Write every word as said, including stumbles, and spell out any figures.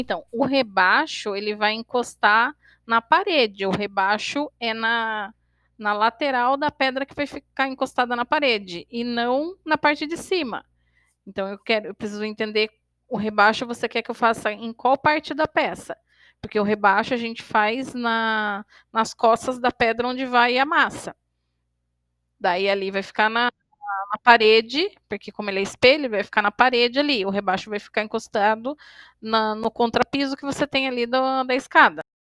Então, o rebaixo ele vai encostar na parede, o rebaixo é na na lateral da pedra que vai ficar encostada na parede, e não na parte de cima. Então eu quero eu preciso entender, o rebaixo você quer que eu faça em qual parte da peça? Porque o rebaixo a gente faz na nas costas da pedra onde vai a massa. Daí ali vai ficar na na parede, porque como ele é espelho, vai ficar na parede ali, o rebaixo vai ficar encostado na no contrapiso que você tem ali do da escada.